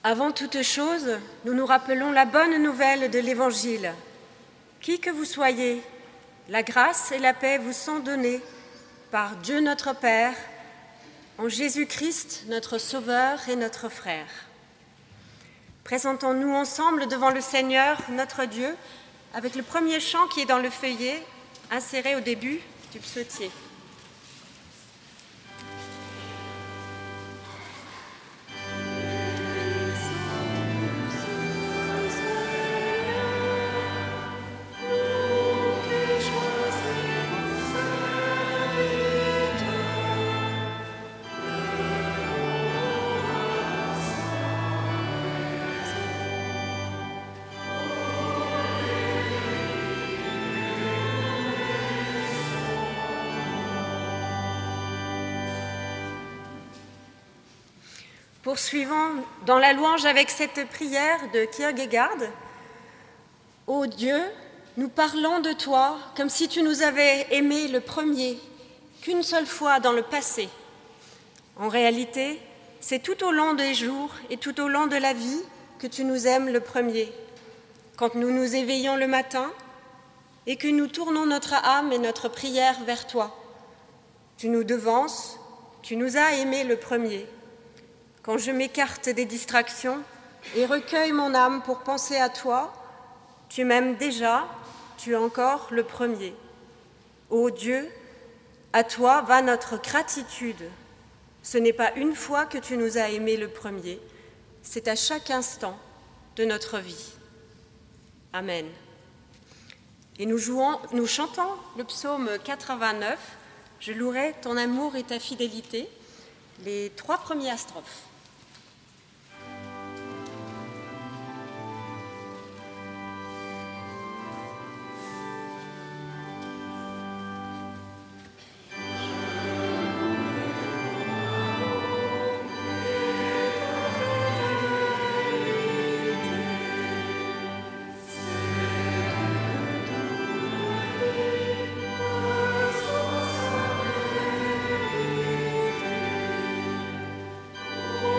Avant toute chose, nous nous rappelons la bonne nouvelle de l'Évangile. Qui que vous soyez, la grâce et la paix vous sont données par Dieu notre Père, en Jésus-Christ, notre Sauveur et notre frère. Présentons-nous ensemble devant le Seigneur, notre Dieu, avec le premier chant qui est dans le feuillet, inséré au début du psautier. Poursuivons dans la louange avec cette prière de Kierkegaard. Ô Dieu, nous parlons de toi comme si tu nous avais aimés le premier, qu'une seule fois dans le passé. En réalité, c'est tout au long des jours et tout au long de la vie que tu nous aimes le premier. Quand nous nous éveillons le matin et que nous tournons notre âme et notre prière vers toi, tu nous devances, tu nous as aimés le premier. Quand je m'écarte des distractions et recueille mon âme pour penser à toi, tu m'aimes déjà, tu es encore le premier. Ô Dieu, à toi va notre gratitude. Ce n'est pas une fois que tu nous as aimés le premier, c'est à chaque instant de notre vie. Amen. Et nous chantons le psaume 89, « Je louerai ton amour et ta fidélité », les 3 premières strophes. Oh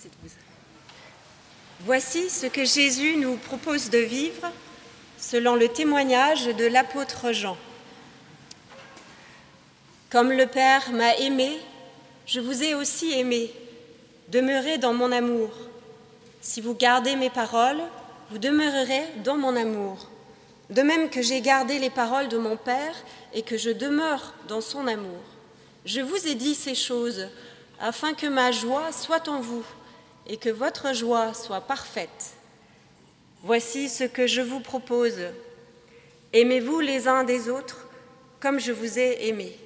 Voici ce que Jésus nous propose de vivre selon le témoignage de l'apôtre Jean. Comme le Père m'a aimé, je vous ai aussi aimé. Demeurez dans mon amour. Si vous gardez mes paroles, vous demeurerez dans mon amour. De même que j'ai gardé les paroles de mon Père et que je demeure dans son amour. Je vous ai dit ces choses afin que ma joie soit en vous et que votre joie soit parfaite. Voici ce que je vous propose. Aimez-vous les uns des autres comme je vous ai aimés.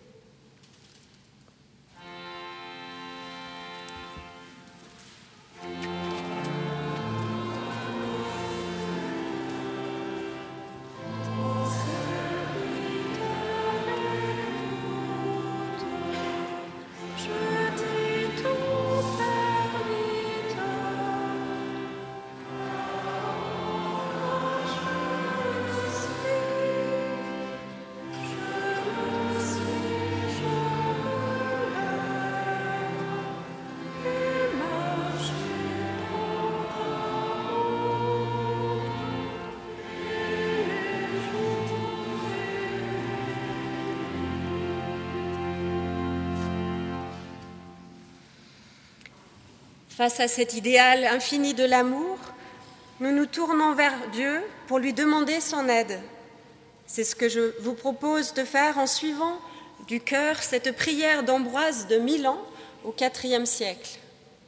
Face à cet idéal infini de l'amour, nous nous tournons vers Dieu pour lui demander son aide. C'est ce que je vous propose de faire en suivant du cœur cette prière d'Ambroise de Milan au IVe siècle.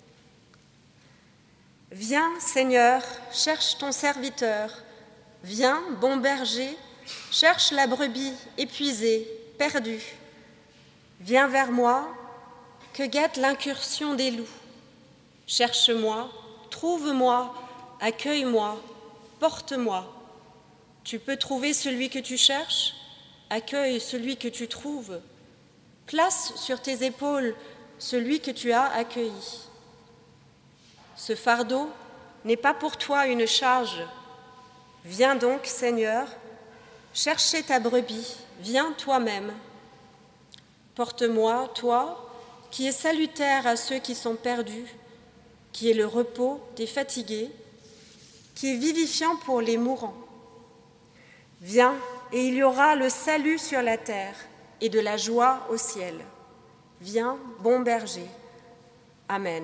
Viens, Seigneur, cherche ton serviteur. Viens, bon berger, cherche la brebis épuisée, perdue. Viens vers moi, que guette l'incursion des loups. Cherche-moi, trouve-moi, accueille-moi, porte-moi. Tu peux trouver celui que tu cherches, accueille celui que tu trouves. Place sur tes épaules celui que tu as accueilli. Ce fardeau n'est pas pour toi une charge. Viens donc, Seigneur, chercher ta brebis, viens toi-même. Porte-moi, toi, qui es salutaire à ceux qui sont perdus, qui est le repos des fatigués, qui est vivifiant pour les mourants. Viens, et il y aura le salut sur la terre et de la joie au ciel. Viens, bon berger. Amen.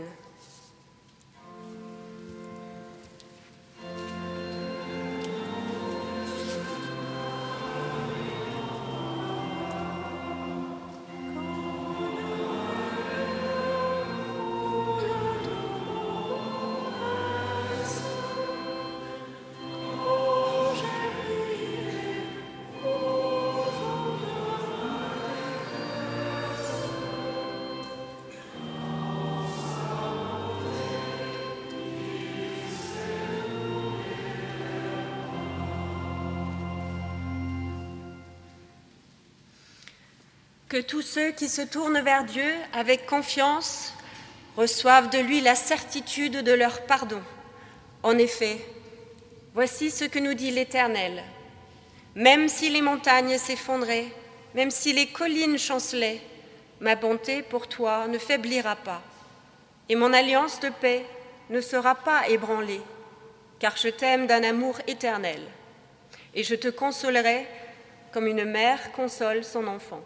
Que tous ceux qui se tournent vers Dieu avec confiance reçoivent de lui la certitude de leur pardon. En effet, voici ce que nous dit l'Éternel. Même si les montagnes s'effondraient, même si les collines chancelaient, ma bonté pour toi ne faiblira pas, et mon alliance de paix ne sera pas ébranlée, car je t'aime d'un amour éternel, et je te consolerai comme une mère console son enfant.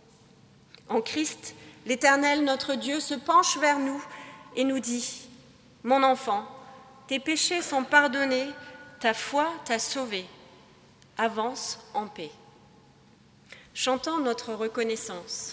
En Christ, l'Éternel, notre Dieu, se penche vers nous et nous dit « Mon enfant, tes péchés sont pardonnés, ta foi t'a sauvé. Avance en paix. » Chantons notre reconnaissance.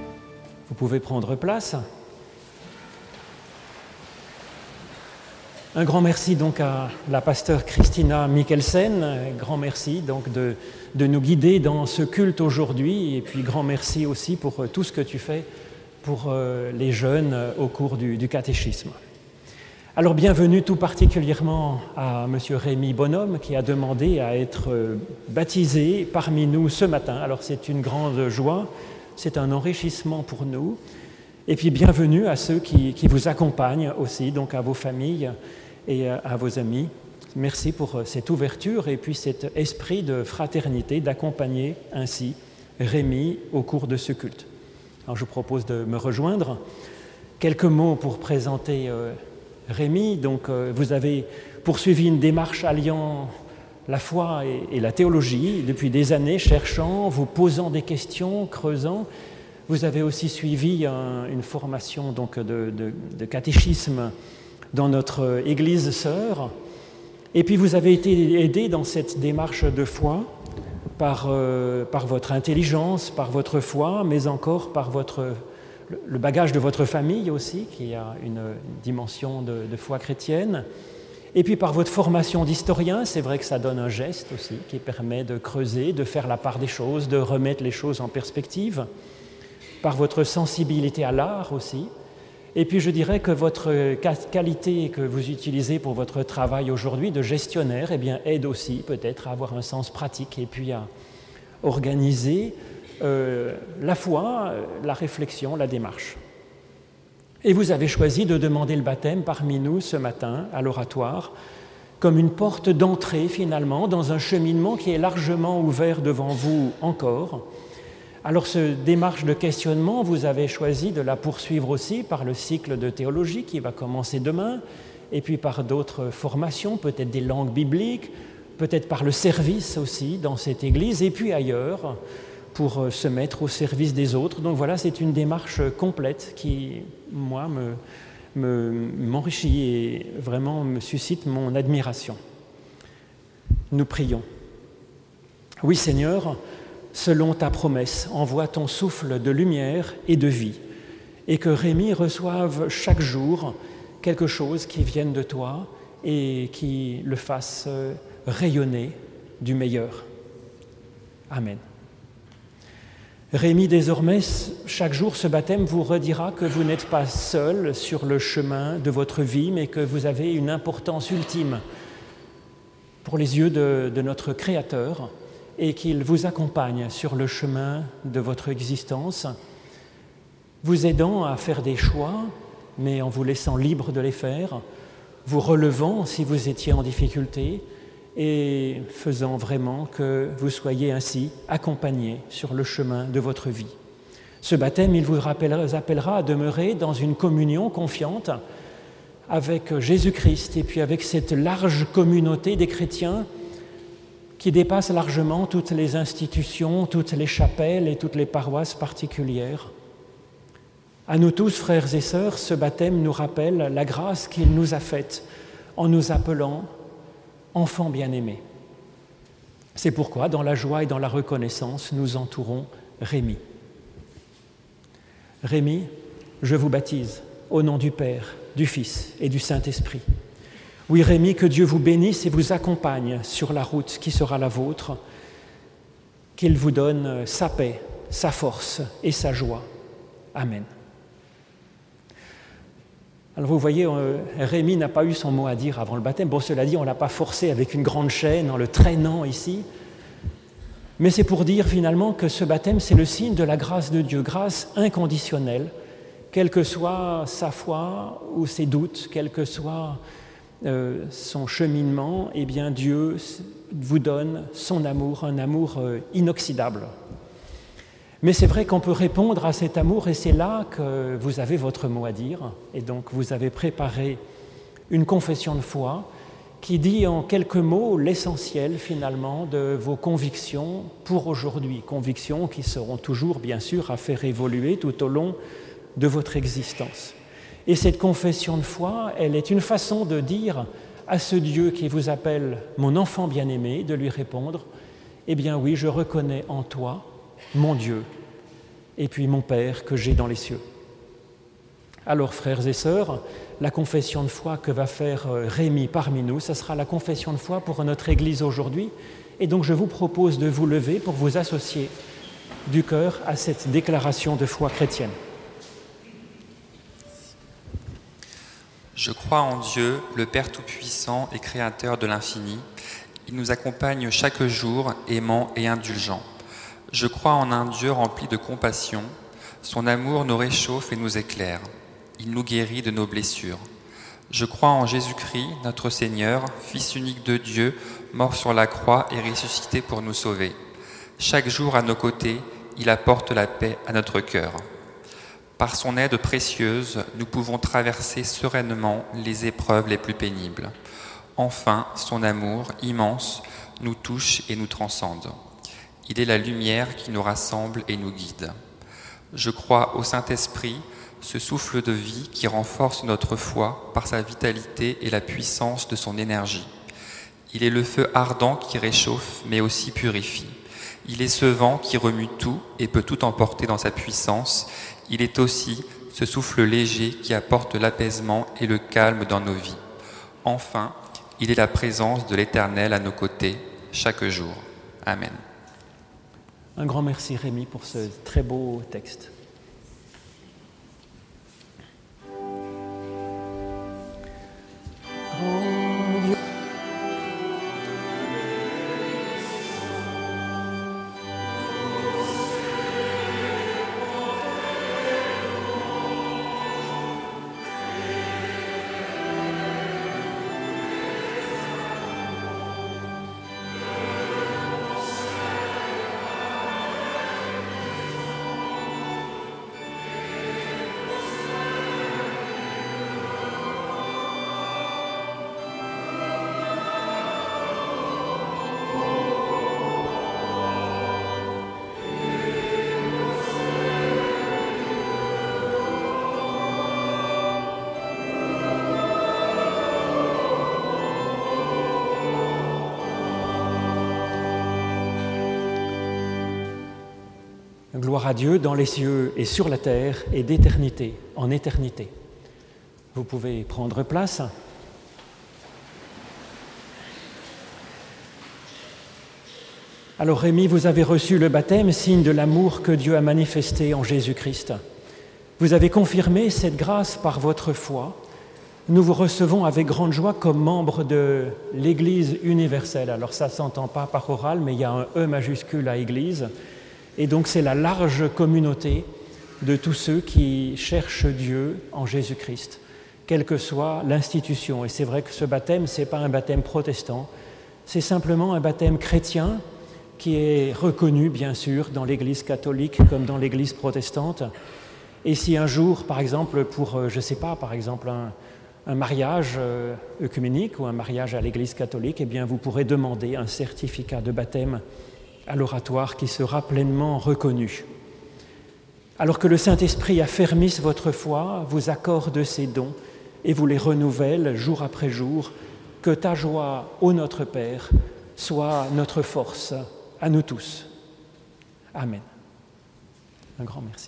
Vous pouvez prendre place. Un grand merci donc à la pasteure Christina Mikkelsen, grand merci donc de nous guider dans ce culte aujourd'hui, et puis grand merci aussi pour tout ce que tu fais pour les jeunes au cours du catéchisme. Alors bienvenue tout particulièrement à Monsieur Rémi Bonhomme qui a demandé à être baptisé parmi nous ce matin. Alors c'est une grande joie, c'est un enrichissement pour nous. Et puis bienvenue à ceux qui vous accompagnent aussi, donc à vos familles et à vos amis. Merci pour cette ouverture et puis cet esprit de fraternité, d'accompagner ainsi Rémi au cours de ce culte. Alors je vous propose de me rejoindre. Quelques mots pour présenter Rémi. Donc vous avez poursuivi une démarche alliant la foi et la théologie depuis des années, cherchant, vous posant des questions, creusant. Vous avez aussi suivi une formation donc, de catéchisme dans notre église sœur. Et puis vous avez été aidé dans cette démarche de foi par votre intelligence, par votre foi, mais encore par le bagage de votre famille aussi, qui a une dimension de foi chrétienne. Et puis par votre formation d'historien, c'est vrai que ça donne un geste aussi, qui permet de creuser, de faire la part des choses, de remettre les choses en perspective. Par votre sensibilité à l'art aussi. Et puis je dirais que votre qualité que vous utilisez pour votre travail aujourd'hui de gestionnaire aide aussi peut-être à avoir un sens pratique et puis à organiser la foi, la réflexion, la démarche. Et vous avez choisi de demander le baptême parmi nous ce matin à l'oratoire comme une porte d'entrée finalement dans un cheminement qui est largement ouvert devant vous encore. Alors, cette démarche de questionnement, vous avez choisi de la poursuivre aussi par le cycle de théologie qui va commencer demain, et puis par d'autres formations, peut-être des langues bibliques, peut-être par le service aussi dans cette église, et puis ailleurs, pour se mettre au service des autres. Donc voilà, c'est une démarche complète qui, moi, m'enrichit et vraiment me suscite mon admiration. Nous prions. Oui, Seigneur, selon ta promesse, envoie ton souffle de lumière et de vie, et que Rémi reçoive chaque jour quelque chose qui vienne de toi et qui le fasse rayonner du meilleur. Amen. Rémi, désormais, chaque jour, ce baptême vous redira que vous n'êtes pas seul sur le chemin de votre vie, mais que vous avez une importance ultime pour les yeux de notre Créateur, et qu'il vous accompagne sur le chemin de votre existence, vous aidant à faire des choix, mais en vous laissant libre de les faire, vous relevant si vous étiez en difficulté et faisant vraiment que vous soyez ainsi accompagné sur le chemin de votre vie. Ce baptême, il vous appellera à demeurer dans une communion confiante avec Jésus-Christ et puis avec cette large communauté des chrétiens qui dépasse largement toutes les institutions, toutes les chapelles et toutes les paroisses particulières. À nous tous, frères et sœurs, ce baptême nous rappelle la grâce qu'il nous a faite en nous appelant enfants bien-aimés. C'est pourquoi, dans la joie et dans la reconnaissance, nous entourons Rémi. Rémi, je vous baptise au nom du Père, du Fils et du Saint-Esprit. Oui, Rémi, que Dieu vous bénisse et vous accompagne sur la route qui sera la vôtre, qu'il vous donne sa paix, sa force et sa joie. Amen. Alors vous voyez, Rémi n'a pas eu son mot à dire avant le baptême. Bon, cela dit, on ne l'a pas forcé avec une grande chaîne en le traînant ici. Mais c'est pour dire finalement que ce baptême, c'est le signe de la grâce de Dieu, grâce inconditionnelle, quelle que soit sa foi ou ses doutes, quel que soit son cheminement, eh bien Dieu vous donne son amour, un amour inoxydable. Mais c'est vrai qu'on peut répondre à cet amour et c'est là que vous avez votre mot à dire. Et donc vous avez préparé une confession de foi qui dit en quelques mots l'essentiel finalement de vos convictions pour aujourd'hui. Convictions qui seront toujours bien sûr à faire évoluer tout au long de votre existence. Et cette confession de foi, elle est une façon de dire à ce Dieu qui vous appelle « mon enfant bien-aimé », de lui répondre « Eh bien oui, je reconnais en toi mon Dieu et puis mon Père que j'ai dans les cieux ». Alors, frères et sœurs, la confession de foi que va faire Rémi parmi nous, ce sera la confession de foi pour notre Église aujourd'hui. Et donc, je vous propose de vous lever pour vous associer du cœur à cette déclaration de foi chrétienne. Je crois en Dieu, le Père Tout-Puissant et Créateur de l'infini. Il nous accompagne chaque jour, aimant et indulgent. Je crois en un Dieu rempli de compassion. Son amour nous réchauffe et nous éclaire. Il nous guérit de nos blessures. Je crois en Jésus-Christ, notre Seigneur, Fils unique de Dieu, mort sur la croix et ressuscité pour nous sauver. Chaque jour à nos côtés, il apporte la paix à notre cœur. Par son aide précieuse, nous pouvons traverser sereinement les épreuves les plus pénibles. Enfin, son amour immense nous touche et nous transcende. Il est la lumière qui nous rassemble et nous guide. Je crois au Saint-Esprit, ce souffle de vie qui renforce notre foi par sa vitalité et la puissance de son énergie. Il est le feu ardent qui réchauffe mais aussi purifie. Il est ce vent qui remue tout et peut tout emporter dans sa puissance. Il est aussi ce souffle léger qui apporte l'apaisement et le calme dans nos vies. Enfin, il est la présence de l'Éternel à nos côtés chaque jour. Amen. Un grand merci Rémi pour ce très beau texte. Gloire à Dieu dans les cieux et sur la terre et d'éternité en éternité. Vous pouvez prendre place. Alors Rémi, vous avez reçu le baptême, signe de l'amour que Dieu a manifesté en Jésus-Christ. Vous avez confirmé cette grâce par votre foi. Nous vous recevons avec grande joie comme membres de l'Église universelle. Alors ça ne s'entend pas par oral, mais il y a un E majuscule à Église. Et donc c'est la large communauté de tous ceux qui cherchent Dieu en Jésus-Christ, quelle que soit l'institution. Et c'est vrai que ce baptême, ce n'est pas un baptême protestant, c'est simplement un baptême chrétien qui est reconnu, bien sûr, dans l'Église catholique comme dans l'Église protestante. Et si un jour, par exemple, pour, je ne sais pas, par exemple, un mariage œcuménique ou un mariage à l'Église catholique, eh bien, vous pourrez demander un certificat de baptême à l'oratoire qui sera pleinement reconnu. Alors que le Saint-Esprit affermisse votre foi, vous accorde ses dons et vous les renouvelle jour après jour, que ta joie, ô notre Père, soit notre force à nous tous. Amen. Un grand merci.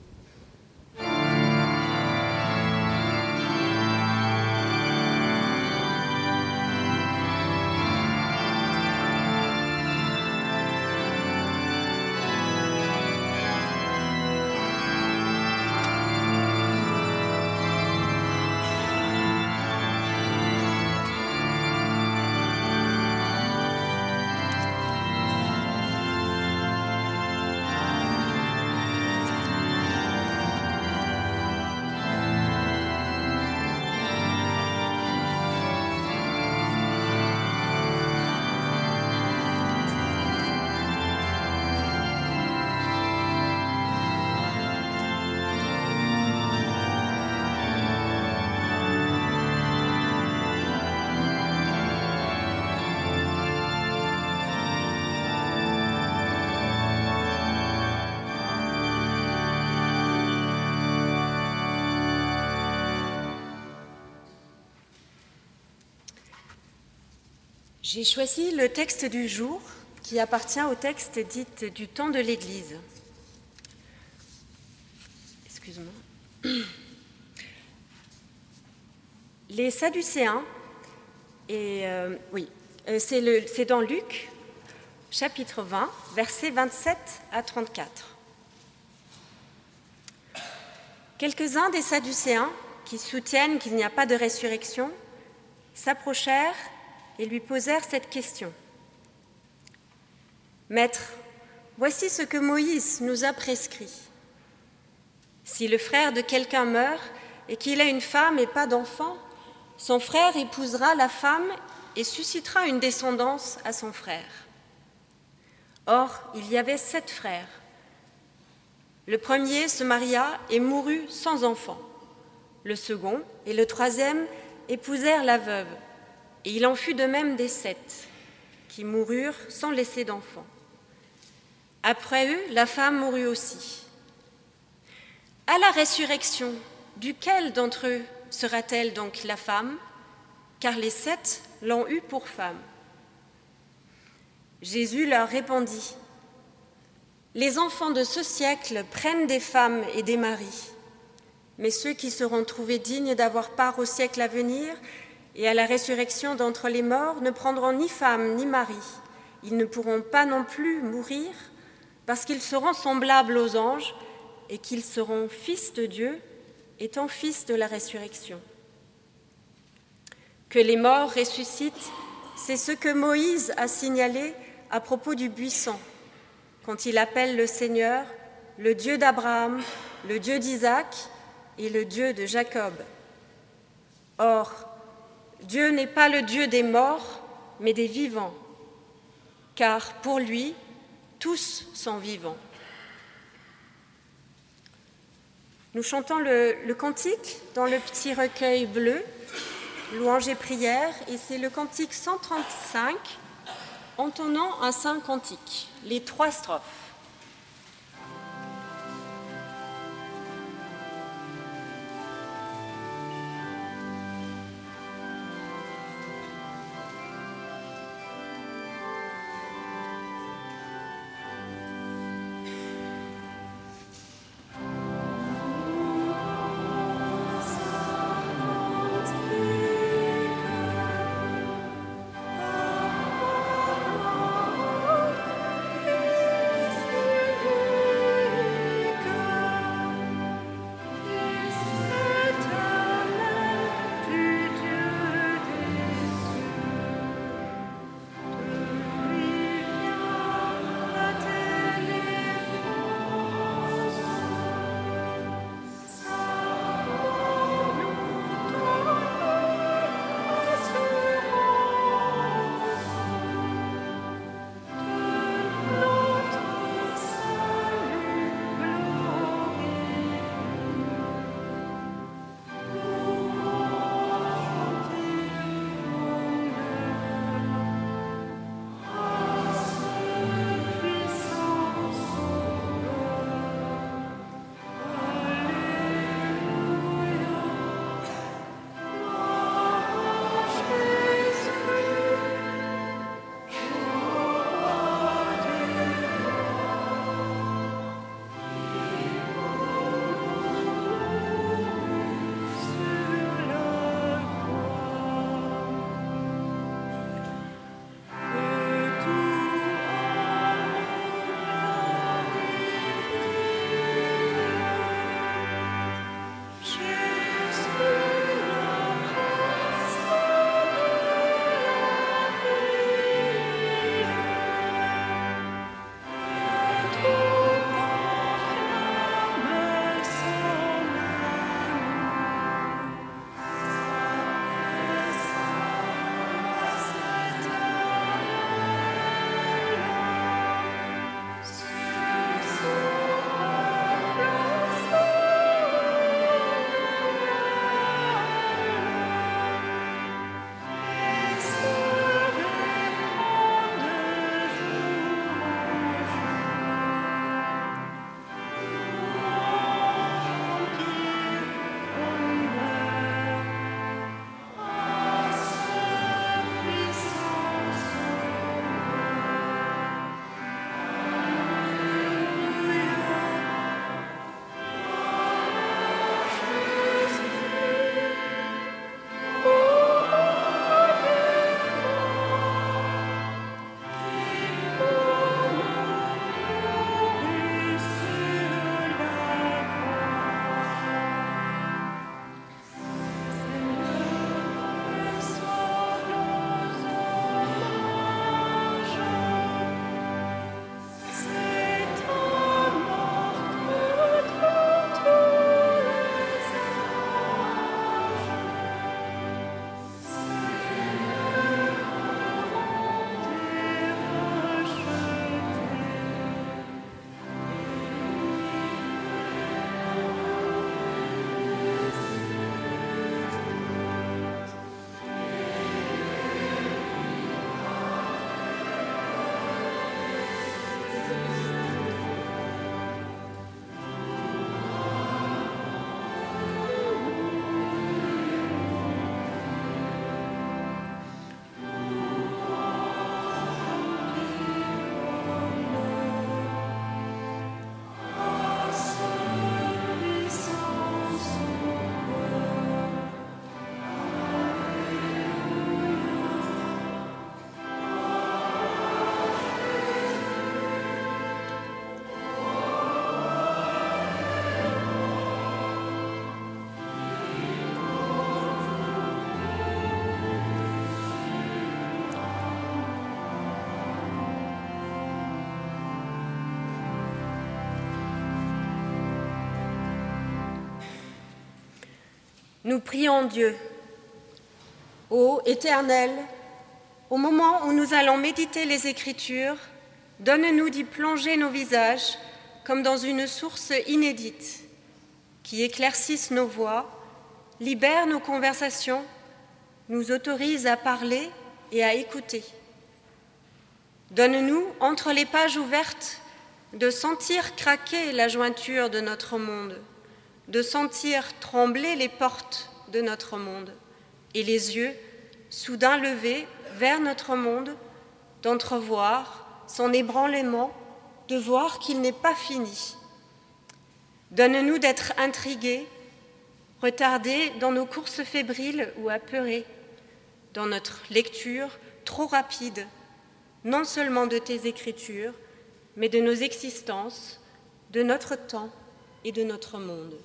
J'ai choisi le texte du jour qui appartient au texte dit du temps de l'Église. Excuse-moi. Les Sadducéens, c'est dans Luc, chapitre 20, versets 27 à 34. Quelques-uns des Sadducéens, qui soutiennent qu'il n'y a pas de résurrection, s'approchèrent et lui posèrent cette question. « Maître, voici ce que Moïse nous a prescrit. Si le frère de quelqu'un meurt et qu'il a une femme et pas d'enfant, son frère épousera la femme et suscitera une descendance à son frère. Or, il y avait 7 frères. Le premier se maria et mourut sans enfant. Le second et le troisième épousèrent la veuve, et il en fut de même des 7, qui moururent sans laisser d'enfant. Après eux, la femme mourut aussi. À la résurrection, duquel d'entre eux sera-t-elle donc la femme, car les 7 l'ont eue pour femme. » Jésus leur répondit, « Les enfants de ce siècle prennent des femmes et des maris, mais ceux qui seront trouvés dignes d'avoir part au siècle à venir et à la résurrection d'entre les morts ne prendront ni femme ni mari. Ils ne pourront pas non plus mourir parce qu'ils seront semblables aux anges et qu'ils seront fils de Dieu, étant fils de la résurrection. Que les morts ressuscitent, c'est ce que Moïse a signalé à propos du buisson, quand il appelle le Seigneur le Dieu d'Abraham, le Dieu d'Isaac et le Dieu de Jacob. Or, Dieu n'est pas le Dieu des morts, mais des vivants, car pour lui, tous sont vivants. » Nous chantons le cantique dans le petit recueil bleu, Louanges et prières, et c'est le cantique 135, entonnant un saint cantique, les 3 strophes. Nous prions Dieu. Ô Éternel, au moment où nous allons méditer les Écritures, donne-nous d'y plonger nos visages comme dans une source inédite, qui éclaircisse nos voix, libère nos conversations, nous autorise à parler et à écouter. Donne-nous, entre les pages ouvertes, de sentir craquer la jointure de notre monde, de sentir trembler les portes de notre monde et les yeux soudain levés vers notre monde, d'entrevoir son ébranlement, de voir qu'il n'est pas fini. Donne-nous d'être intrigués, retardés dans nos courses fébriles ou apeurés, dans notre lecture trop rapide, non seulement de tes Écritures, mais de nos existences, de notre temps et de notre monde.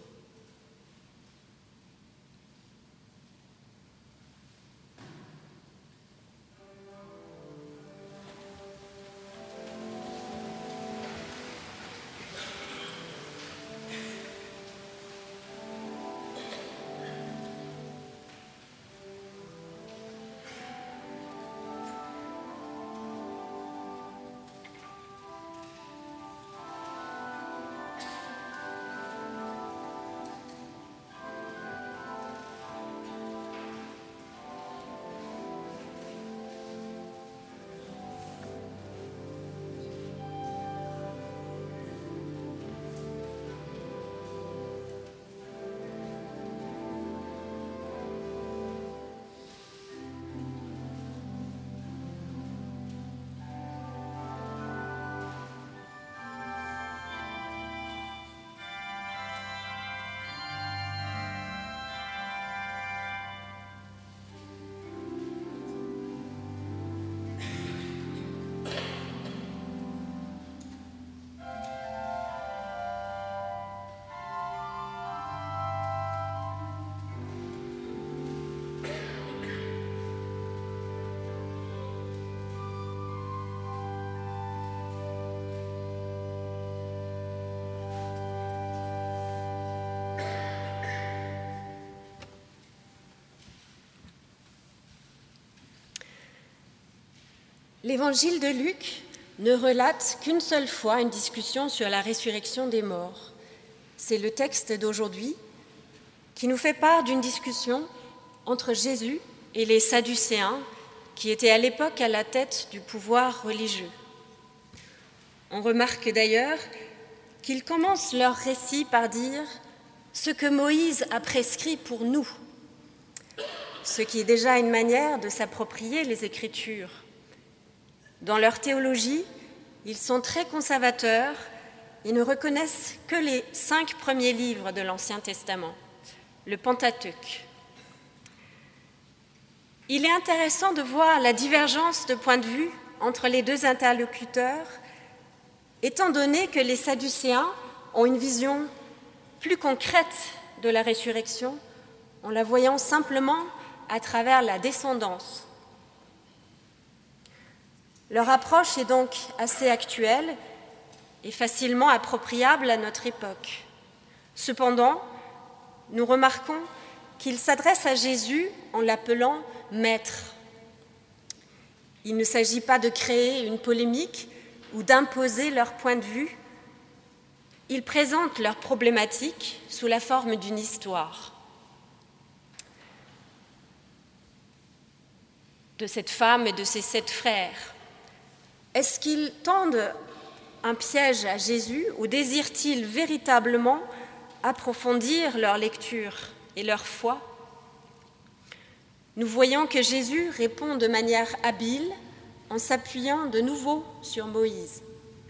L'évangile de Luc ne relate qu'une seule fois une discussion sur la résurrection des morts. C'est le texte d'aujourd'hui qui nous fait part d'une discussion entre Jésus et les Sadducéens qui étaient à l'époque à la tête du pouvoir religieux. On remarque d'ailleurs qu'ils commencent leur récit par dire « ce que Moïse a prescrit pour nous », ce qui est déjà une manière de s'approprier les Écritures. Dans leur théologie, ils sont très conservateurs et ne reconnaissent que les 5 premiers livres de l'Ancien Testament, le Pentateuque. Il est intéressant de voir la divergence de point de vue entre les deux interlocuteurs, étant donné que les Sadducéens ont une vision plus concrète de la résurrection en la voyant simplement à travers la descendance. Leur approche est donc assez actuelle et facilement appropriable à notre époque. Cependant, nous remarquons qu'ils s'adressent à Jésus en l'appelant « Maître ». Il ne s'agit pas de créer une polémique ou d'imposer leur point de vue. Ils présentent leur problématique sous la forme d'une histoire. De cette femme et de ses 7 frères. Est-ce qu'ils tendent un piège à Jésus ou désirent-ils véritablement approfondir leur lecture et leur foi ? Nous voyons que Jésus répond de manière habile en s'appuyant de nouveau sur Moïse.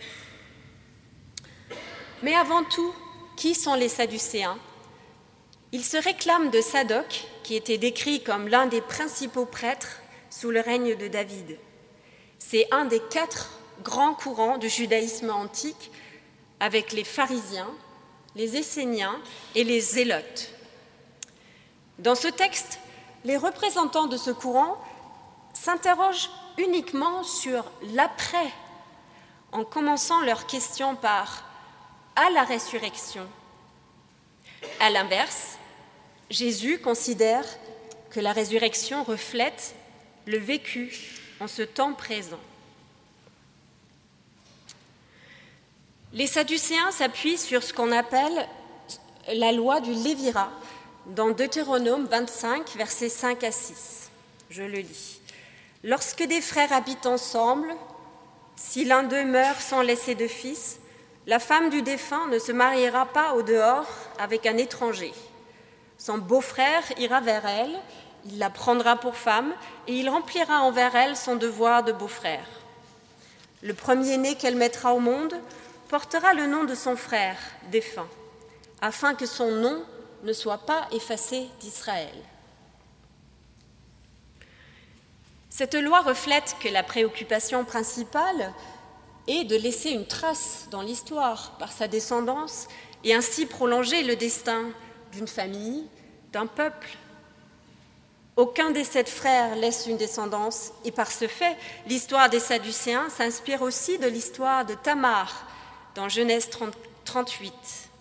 Mais avant tout, qui sont les Sadducéens ? Ils se réclament de Sadoc, qui était décrit comme l'un des principaux prêtres sous le règne de David. C'est un des 4 grands courants du judaïsme antique, avec les pharisiens, les esséniens et les zélotes. Dans ce texte, les représentants de ce courant s'interrogent uniquement sur l'après, en commençant leur question par « à la résurrection ». À l'inverse, Jésus considère que la résurrection reflète le vécu en ce temps présent. Les Sadducéens s'appuient sur ce qu'on appelle la loi du Lévirat, dans Deutéronome 25, versets 5 à 6. Je le lis. « Lorsque des frères habitent ensemble, si l'un d'eux meurt sans laisser de fils, la femme du défunt ne se mariera pas au dehors avec un étranger. Son beau-frère ira vers elle, il la prendra pour femme et il remplira envers elle son devoir de beau-frère. Le premier-né qu'elle mettra au monde portera le nom de son frère défunt, afin que son nom ne soit pas effacé d'Israël. » Cette loi reflète que la préoccupation principale est de laisser une trace dans l'histoire par sa descendance et ainsi prolonger le destin d'une famille, d'un peuple. Aucun des 7 frères laisse une descendance et par ce fait, l'histoire des Sadducéens s'inspire aussi de l'histoire de Tamar dans Genèse 38.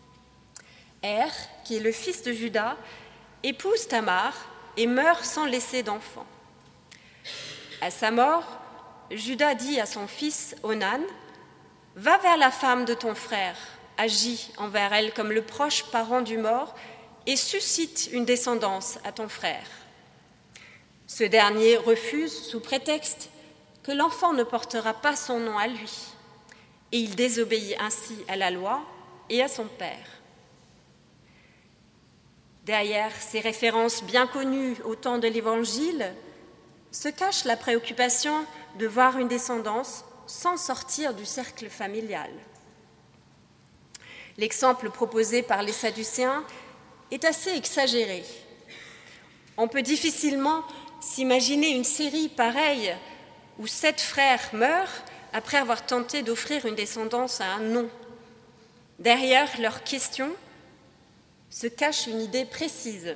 Qui est le fils de Juda, épouse Tamar et meurt sans laisser d'enfant. À sa mort, Juda dit à son fils Onan, « Va vers la femme de ton frère, agis envers elle comme le proche parent du mort et suscite une descendance à ton frère. » Ce dernier refuse sous prétexte que l'enfant ne portera pas son nom à lui, et il désobéit ainsi à la loi et à son père. Derrière ces références bien connues au temps de l'Évangile se cache la préoccupation de voir une descendance sans sortir du cercle familial. L'exemple proposé par les Sadducéens est assez exagéré. On peut difficilement s'imaginer une série pareille où 7 frères meurent après avoir tenté d'offrir une descendance à un non. Derrière leur question se cache une idée précise.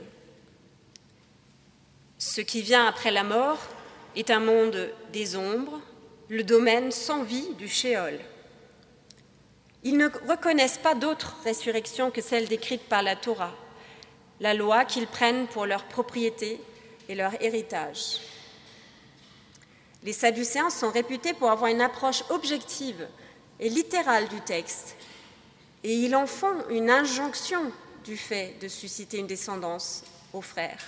Ce qui vient après la mort est un monde des ombres, le domaine sans vie du Sheol. Ils ne reconnaissent pas d'autre résurrection que celle décrite par la Torah, la loi qu'ils prennent pour leur propriété et leur héritage. Les Sadducéens sont réputés pour avoir une approche objective et littérale du texte, et ils en font une injonction du fait de susciter une descendance aux frères.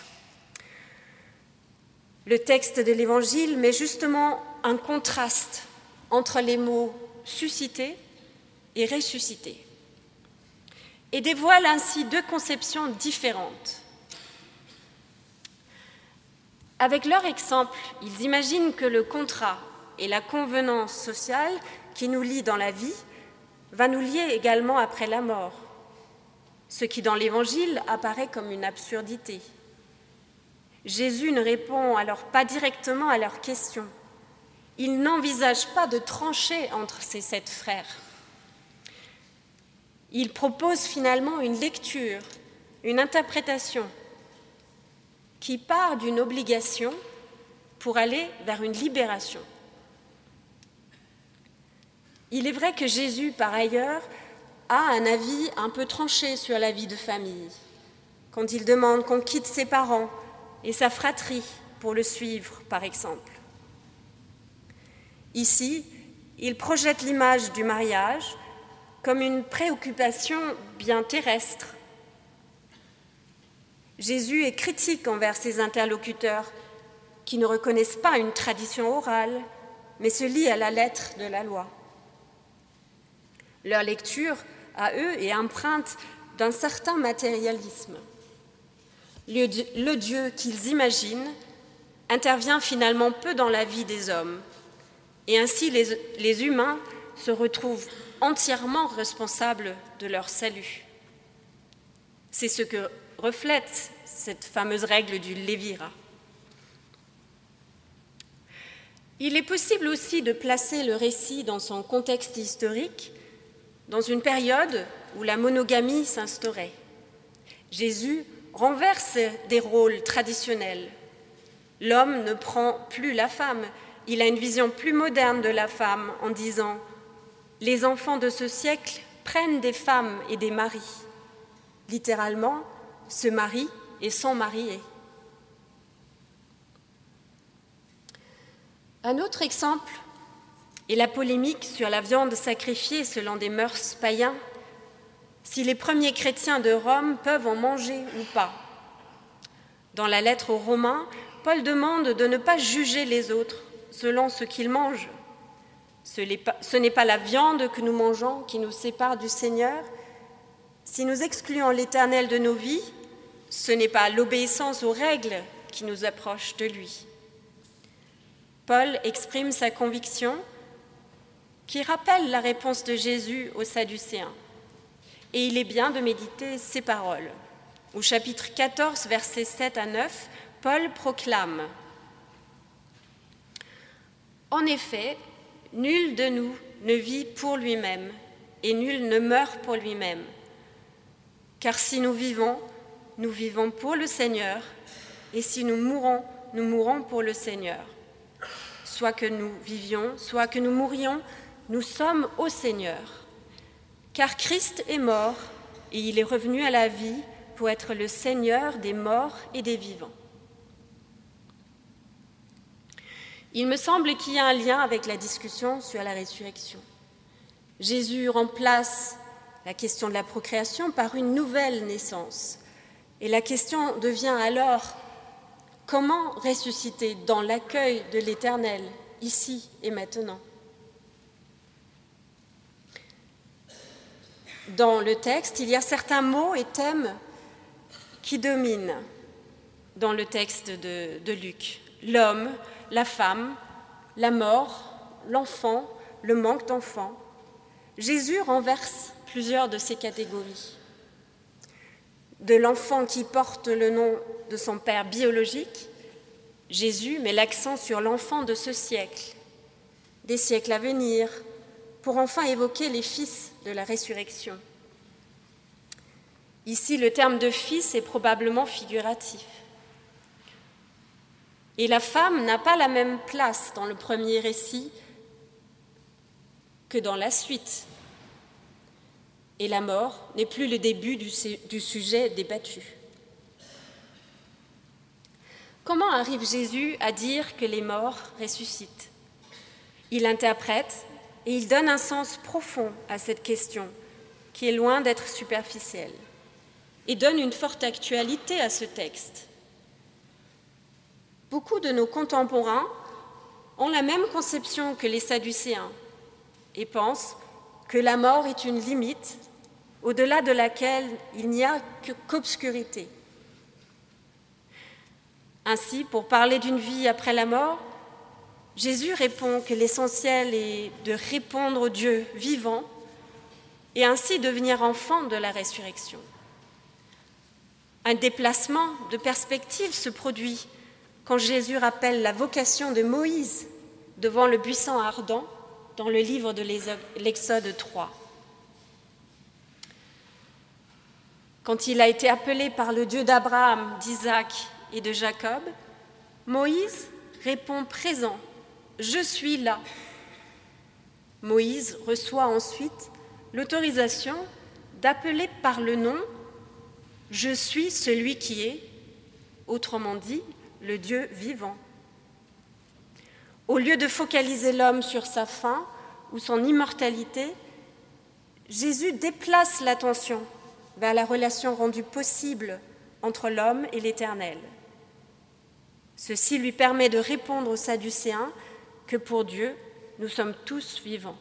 Le texte de l'Évangile met justement un contraste entre les mots « susciter » et « ressusciter » et dévoile ainsi 2 conceptions différentes. Avec leur exemple, ils imaginent que le contrat et la convenance sociale qui nous lient dans la vie va nous lier également après la mort, ce qui dans l'Évangile apparaît comme une absurdité. Jésus ne répond alors pas directement à leurs questions. Il n'envisage pas de trancher entre ces 7 frères. Il propose finalement une lecture, une interprétation qui part d'une obligation pour aller vers une libération. Il est vrai que Jésus, par ailleurs, a un avis un peu tranché sur la vie de famille, quand il demande qu'on quitte ses parents et sa fratrie pour le suivre, par exemple. Ici, il projette l'image du mariage comme une préoccupation bien terrestre. Jésus est critique envers ses interlocuteurs qui ne reconnaissent pas une tradition orale, mais se lient à la lettre de la loi. Leur lecture, à eux, est empreinte d'un certain matérialisme. Le Dieu qu'ils imaginent intervient finalement peu dans la vie des hommes, et ainsi les humains se retrouvent entièrement responsables de leur salut. C'est ce que reflète cette fameuse règle du Lévirat. Il est possible aussi de placer le récit dans son contexte historique, dans une période où la monogamie s'instaurait. Jésus renverse des rôles traditionnels. L'homme ne prend plus la femme, il a une vision plus moderne de la femme en disant « Les enfants de ce siècle prennent des femmes et des maris ». Littéralement, se marient et sont mariés. Un autre exemple est la polémique sur la viande sacrifiée selon des mœurs païens, si les premiers chrétiens de Rome peuvent en manger ou pas. Dans la lettre aux Romains, Paul demande de ne pas juger les autres selon ce qu'ils mangent. Ce n'est pas la viande que nous mangeons qui nous sépare du Seigneur. Si nous excluons l'Éternel de nos vies, ce n'est pas l'obéissance aux règles qui nous approche de lui. Paul exprime sa conviction qui rappelle la réponse de Jésus aux Sadducéens. Et il est bien de méditer ces paroles. Au chapitre 14, versets 7 à 9, Paul proclame « En effet, nul de nous ne vit pour lui-même, et nul ne meurt pour lui-même. Car si nous vivons pour le Seigneur, et si nous mourons pour le Seigneur. Soit que nous vivions, soit que nous mourions, nous sommes au Seigneur. Car Christ est mort, et il est revenu à la vie pour être le Seigneur des morts et des vivants. » Il me semble qu'il y a un lien avec la discussion sur la résurrection. Jésus remplace la question de la procréation par une nouvelle naissance. Et la question devient alors, comment ressusciter dans l'accueil de l'Éternel, ici et maintenant ? Dans le texte, il y a certains mots et thèmes qui dominent dans le texte de Luc. L'homme, la femme, la mort, l'enfant, le manque d'enfants. Jésus renverse plusieurs de ces catégories. De l'enfant qui porte le nom de son père biologique, Jésus met l'accent sur l'enfant de ce siècle, des siècles à venir, pour enfin évoquer les fils de la résurrection. Ici, le terme de fils est probablement figuratif. Et la femme n'a pas la même place dans le premier récit que dans la suite. Et la mort n'est plus le début du sujet débattu. Comment arrive Jésus à dire que les morts ressuscitent ? Il interprète et il donne un sens profond à cette question, qui est loin d'être superficielle, et donne une forte actualité à ce texte. Beaucoup de nos contemporains ont la même conception que les Sadducéens et pensent que la mort est une limite au-delà de laquelle il n'y a qu'obscurité. Ainsi, pour parler d'une vie après la mort, Jésus répond que l'essentiel est de répondre au Dieu vivant et ainsi devenir enfant de la résurrection. Un déplacement de perspective se produit quand Jésus rappelle la vocation de Moïse devant le buisson ardent dans le livre de l'Exode 3. Quand il a été appelé par le Dieu d'Abraham, d'Isaac et de Jacob, Moïse répond présent, « Je suis là ». Moïse reçoit ensuite l'autorisation d'appeler par le nom « Je suis celui qui est », autrement dit, le Dieu vivant. Au lieu de focaliser l'homme sur sa fin ou son immortalité, Jésus déplace l'attention vers la relation rendue possible entre l'homme et l'Éternel. Ceci lui permet de répondre aux Sadducéens que pour Dieu, nous sommes tous vivants.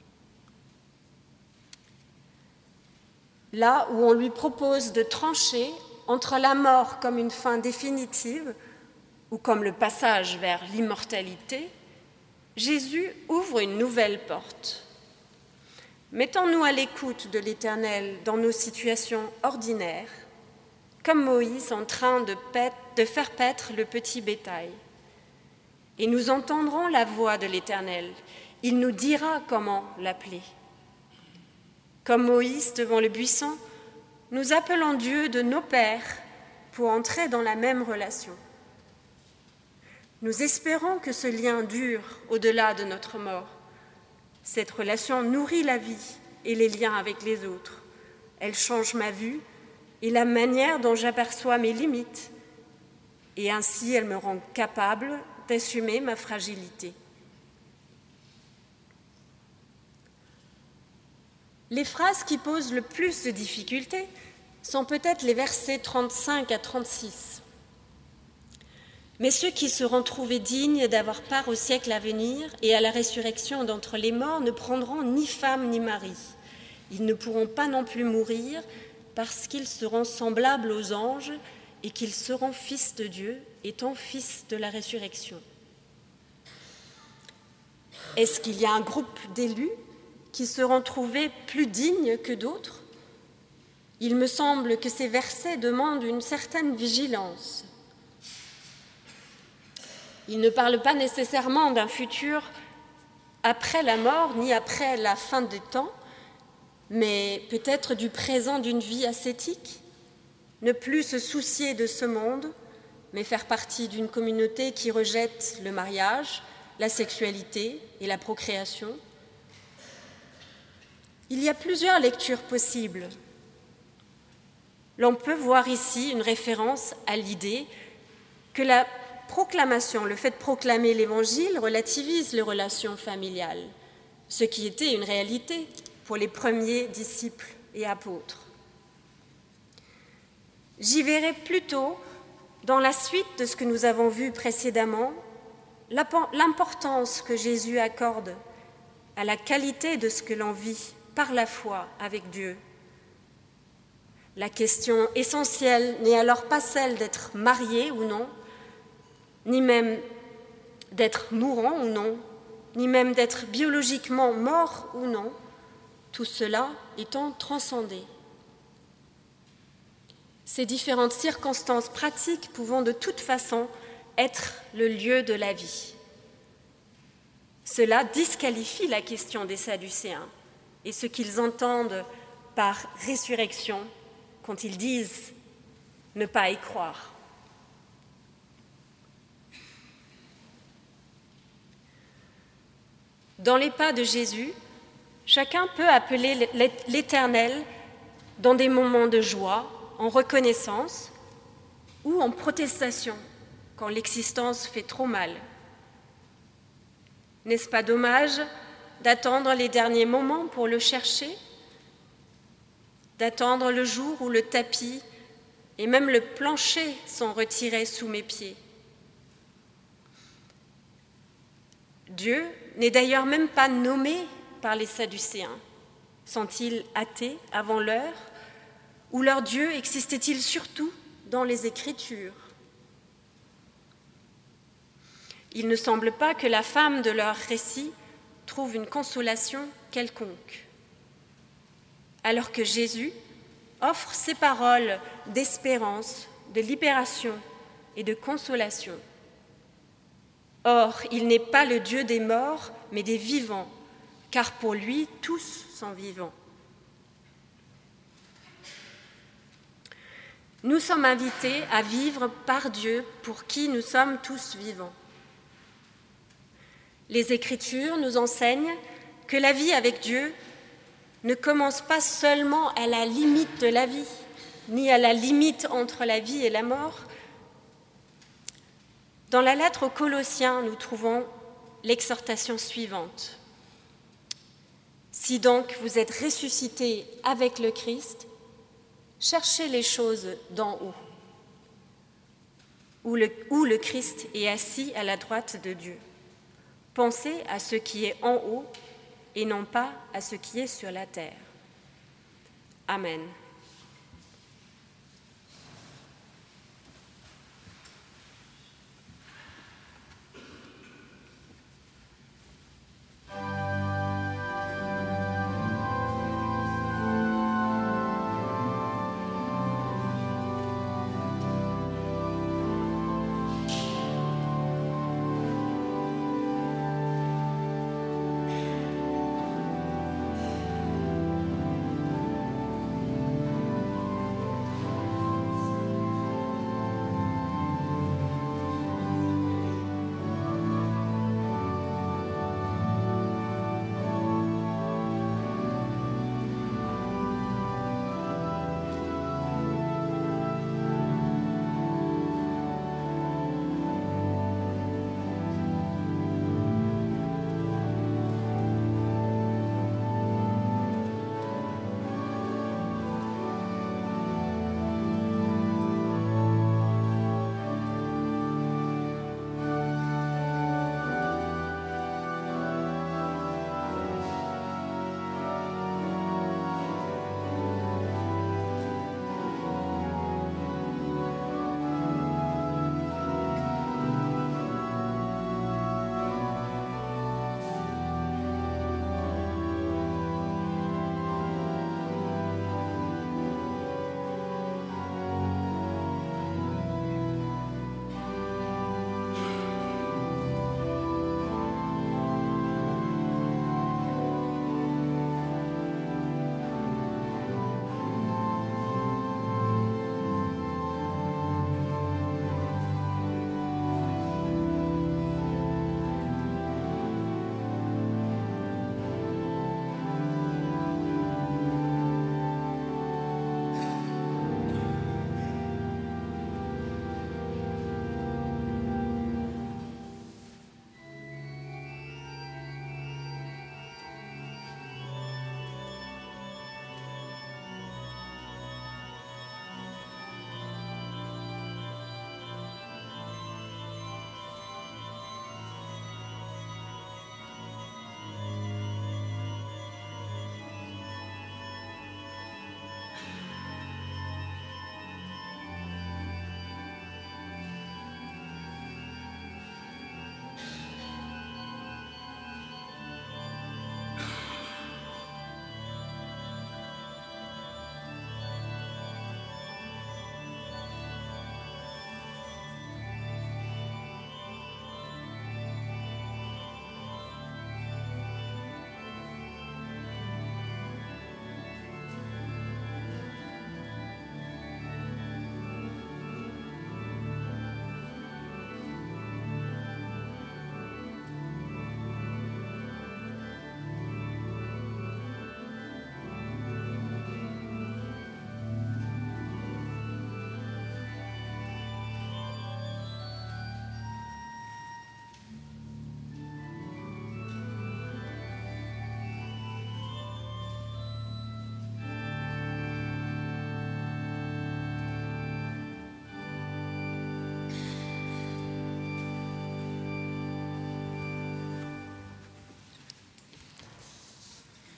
Là où on lui propose de trancher entre la mort comme une fin définitive ou comme le passage vers l'immortalité, Jésus ouvre une nouvelle porte. Mettons-nous à l'écoute de l'Éternel dans nos situations ordinaires, comme Moïse en train de faire paître le petit bétail. Et nous entendrons la voix de l'Éternel. Il nous dira comment l'appeler. Comme Moïse devant le buisson, nous appelons Dieu de nos pères pour entrer dans la même relation. Nous espérons que ce lien dure au-delà de notre mort. Cette relation nourrit la vie et les liens avec les autres. Elle change ma vue, et la manière dont j'aperçois mes limites, et ainsi elle me rend capable d'assumer ma fragilité. Les phrases qui posent le plus de difficultés sont peut-être les versets 35 à 36. Mais ceux qui seront trouvés dignes d'avoir part au siècle à venir et à la résurrection d'entre les morts ne prendront ni femme ni mari. Ils ne pourront pas non plus mourir parce qu'ils seront semblables aux anges et qu'ils seront fils de Dieu, étant fils de la résurrection. Est-ce qu'il y a un groupe d'élus qui seront trouvés plus dignes que d'autres? Il me semble que ces versets demandent une certaine vigilance. Ils ne parlent pas nécessairement d'un futur après la mort, ni après la fin des temps, mais peut-être du présent d'une vie ascétique, ne plus se soucier de ce monde, mais faire partie d'une communauté qui rejette le mariage, la sexualité et la procréation. Il y a plusieurs lectures possibles. L'on peut voir ici une référence à l'idée que la proclamation, le fait de proclamer l'Évangile, relativise les relations familiales, ce qui était une réalité pour les premiers disciples et apôtres. J'y verrai plutôt, dans la suite de ce que nous avons vu précédemment, l'importance que Jésus accorde à la qualité de ce que l'on vit par la foi avec Dieu. La question essentielle n'est alors pas celle d'être marié ou non, ni même d'être mourant ou non, ni même d'être biologiquement mort ou non, tout cela étant transcendé. Ces différentes circonstances pratiques pouvant de toute façon être le lieu de la vie. Cela disqualifie la question des Sadducéens et ce qu'ils entendent par résurrection quand ils disent ne pas y croire. Dans les pas de Jésus, chacun peut appeler l'Éternel dans des moments de joie, en reconnaissance ou en protestation quand l'existence fait trop mal. N'est-ce pas dommage d'attendre les derniers moments pour le chercher, d'attendre le jour où le tapis et même le plancher sont retirés sous mes pieds? Dieu n'est d'ailleurs même pas nommé par les Sadducéens. Sont-ils athées avant l'heure? Ou leur Dieu existait-il surtout dans les Écritures? Il ne semble pas que la femme de leur récit trouve une consolation quelconque, alors que Jésus offre ses paroles d'espérance, de libération et de consolation. Or, il n'est pas le Dieu des morts, mais des vivants, car pour lui, tous sont vivants. Nous sommes invités à vivre par Dieu pour qui nous sommes tous vivants. Les Écritures nous enseignent que la vie avec Dieu ne commence pas seulement à la limite de la vie, ni à la limite entre la vie et la mort. Dans la lettre aux Colossiens, nous trouvons l'exhortation suivante. « Si donc vous êtes ressuscités avec le Christ, cherchez les choses d'en haut, où le Christ est assis à la droite de Dieu. Pensez à ce qui est en haut et non pas à ce qui est sur la terre. » Amen.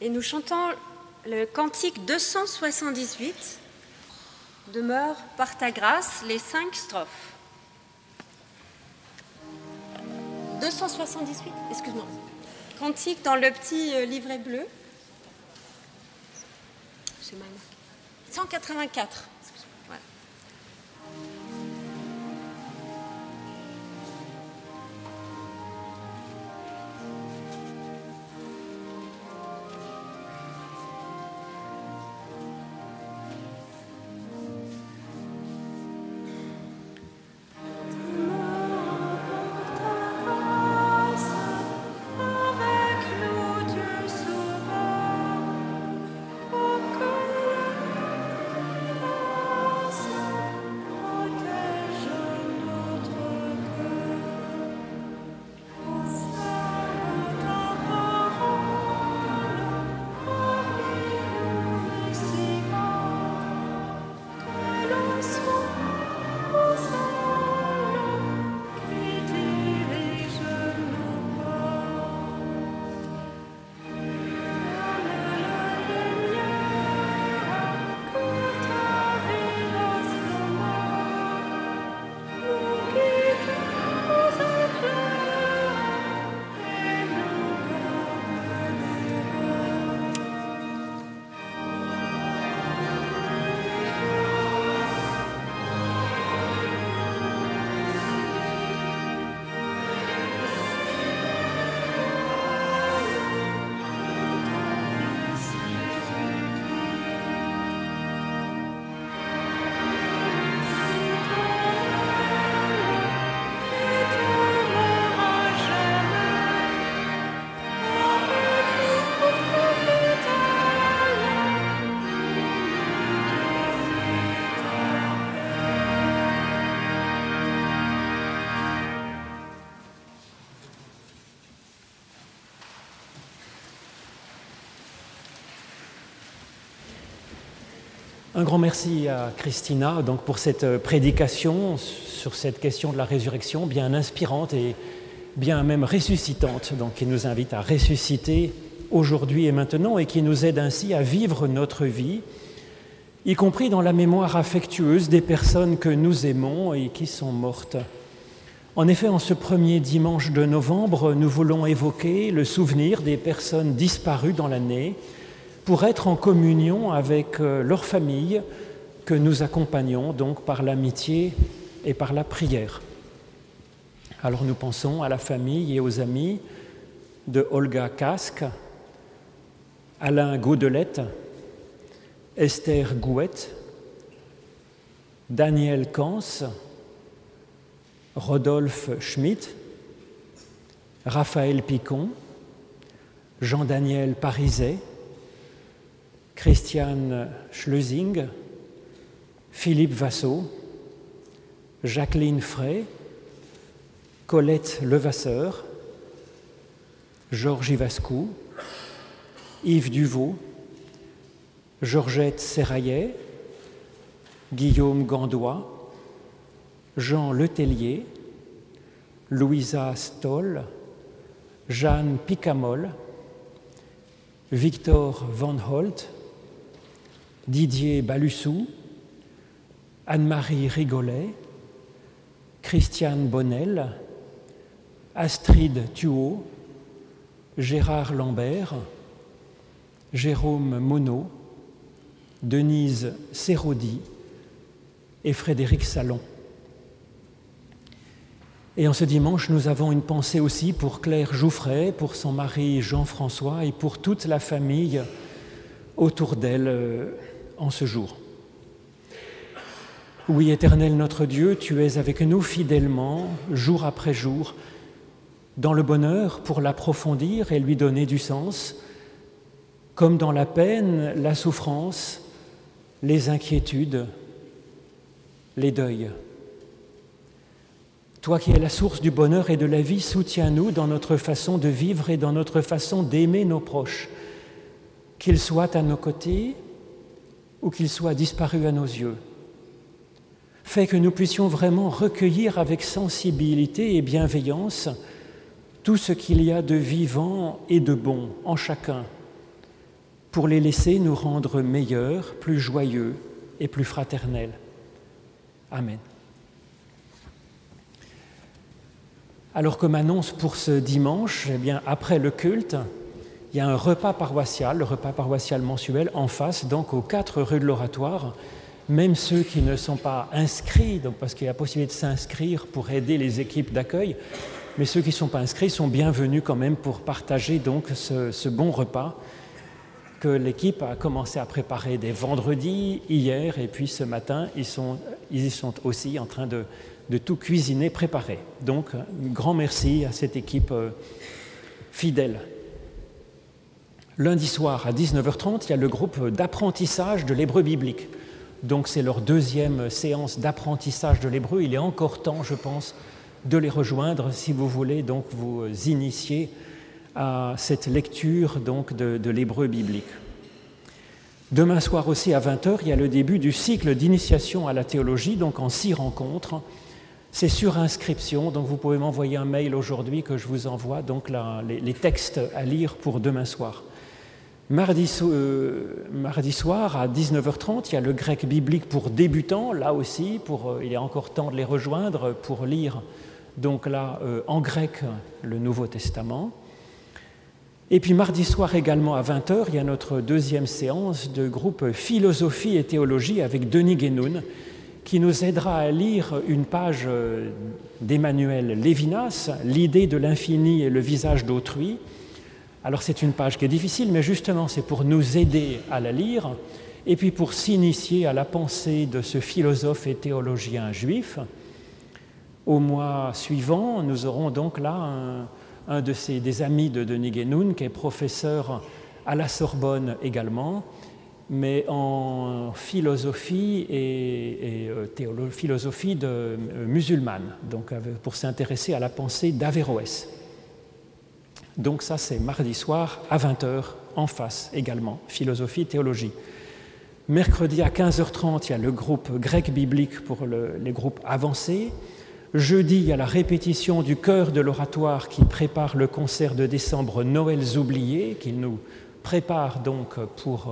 et nous chantons le cantique 278, Demeure par ta grâce, les 5 strophes. 278, excuse-moi. Cantique dans le petit livret bleu. J'ai mal marqué. 184. Voilà. Un grand merci à Christina donc, pour cette prédication sur cette question de la résurrection, bien inspirante et bien même ressuscitante, donc, qui nous invite à ressusciter aujourd'hui et maintenant et qui nous aide ainsi à vivre notre vie, y compris dans la mémoire affectueuse des personnes que nous aimons et qui sont mortes. En effet, en ce premier dimanche de novembre, nous voulons évoquer le souvenir des personnes disparues dans l'année pour être en communion avec leur famille que nous accompagnons donc par l'amitié et par la prière. Alors nous pensons à la famille et aux amis de Olga Casque, Alain Gaudelette, Esther Gouette, Daniel Kans, Rodolphe Schmitt, Raphaël Picon, Jean-Daniel Pariset, Christiane Schleusing, Philippe Vassot, Jacqueline Frey, Colette Levasseur, Georges Ivascou, Yves Duvaux, Georgette Serraillet, Guillaume Gandois, Jean Letellier, Louisa Stoll, Jeanne Picamol, Victor Van Holt, Didier Balussou, Anne-Marie Rigolet, Christiane Bonnel, Astrid Thuot, Gérard Lambert, Jérôme Monod, Denise Serraudy et Frédéric Salon. Et en ce dimanche, nous avons une pensée aussi pour Claire Jouffret, pour son mari Jean-François et pour toute la famille autour d'elle en ce jour. Oui, Éternel notre Dieu, tu es avec nous fidèlement, jour après jour, dans le bonheur pour l'approfondir et lui donner du sens, comme dans la peine, la souffrance, les inquiétudes, les deuils. Toi qui es la source du bonheur et de la vie, soutiens-nous dans notre façon de vivre et dans notre façon d'aimer nos proches, qu'ils soient à nos côtés ou qu'ils soient disparus à nos yeux. Fais que nous puissions vraiment recueillir avec sensibilité et bienveillance tout ce qu'il y a de vivant et de bon en chacun, pour les laisser nous rendre meilleurs, plus joyeux et plus fraternels. Amen. Alors comme annonce pour ce dimanche, eh bien, après le culte, il y a un repas paroissial, le repas paroissial mensuel, en face, donc aux 4 rues de l'Oratoire. Même ceux qui ne sont pas inscrits, donc parce qu'il y a la possibilité de s'inscrire pour aider les équipes d'accueil, mais ceux qui ne sont pas inscrits sont bienvenus quand même pour partager donc ce bon repas que l'équipe a commencé à préparer dès vendredi, hier, et puis ce matin, ils y sont aussi en train de tout cuisiner, préparer. Donc, un grand merci à cette équipe fidèle. Lundi soir, à 19h30, il y a le groupe d'apprentissage de l'hébreu biblique. Donc, c'est leur 2e séance d'apprentissage de l'hébreu. Il est encore temps, je pense, de les rejoindre si vous voulez donc vous initier à cette lecture donc, de l'hébreu biblique. Demain soir aussi, à 20h, il y a le début du cycle d'initiation à la théologie, donc en 6 rencontres. C'est sur inscription, donc vous pouvez m'envoyer un mail aujourd'hui que je vous envoie donc les textes à lire pour demain soir. Mardi soir, à 19h30, il y a le grec biblique pour débutants, là aussi, il est encore temps de les rejoindre pour lire, donc là, en grec, le Nouveau Testament. Et puis mardi soir également à 20h, il y a notre 2e séance de groupe Philosophie et Théologie avec Denis Guénoun, qui nous aidera à lire une page d'Emmanuel Lévinas, L'idée de l'infini et le visage d'autrui. Alors c'est une page qui est difficile, mais justement c'est pour nous aider à la lire et puis pour s'initier à la pensée de ce philosophe et théologien juif. Au mois suivant, nous aurons donc là un des amis de Denis Guénoun, qui est professeur à la Sorbonne également, mais en philosophie et philosophie musulmane, donc pour s'intéresser à la pensée d'Averroès. Donc ça, c'est mardi soir à 20h, en face également, philosophie, théologie. Mercredi à 15h30, il y a le groupe grec biblique pour les groupes avancés. Jeudi, il y a la répétition du chœur de l'Oratoire qui prépare le concert de décembre Noëls oubliés, qu'il nous prépare donc pour